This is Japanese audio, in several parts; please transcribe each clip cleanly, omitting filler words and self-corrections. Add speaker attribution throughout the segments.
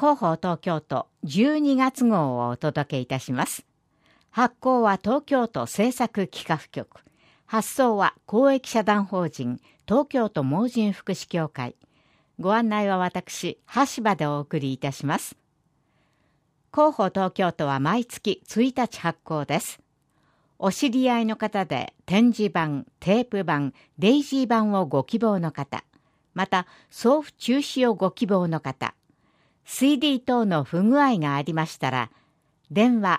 Speaker 1: 広報東京都12月号をお届けいたします。発行は東京都政策企画局。発送は公益社団法人東京都盲人福祉協会。ご案内は私、橋場でお送りいたします。広報東京都は毎月1日発行です。お知り合いの方で点字版、テープ版、デイジー版をご希望の方、また送付中止をご希望の方、CD 等の不具合がありましたら、電話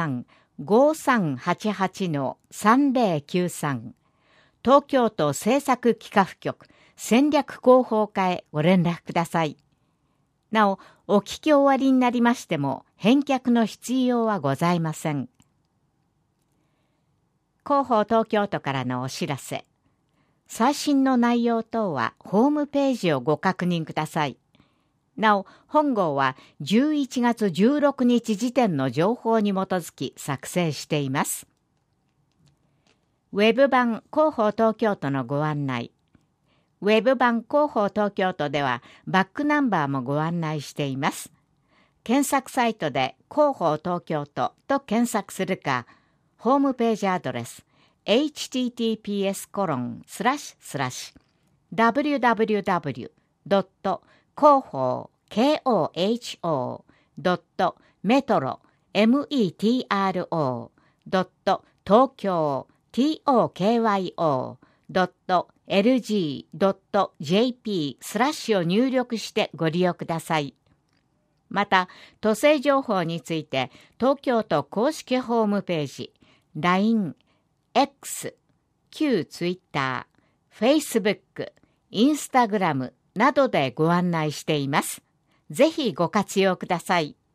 Speaker 1: 03-5388-3093、東京都政策企画局戦略広報課へご連絡ください。なお、お聞き終わりになりましても、返却の必要はございません。広報東京都からのお知らせ。最新の内容等はホームページをご確認ください。なお、本号は11月16日時点の情報に基づき作成しています。ウェブ版広報東京都のご案内。ウェブ版広報東京都ではバックナンバーもご案内しています。検索サイトで広報東京都と検索するか、ホームページアドレス https://www.広報 metro.metro.tokyo.lg.jp/ を入力してご利用ください。また、都政情報について東京都公式ホームページ、LINE、X、旧 Twitter、Facebook、Instagram などでご案内しています。ぜひご活用ください。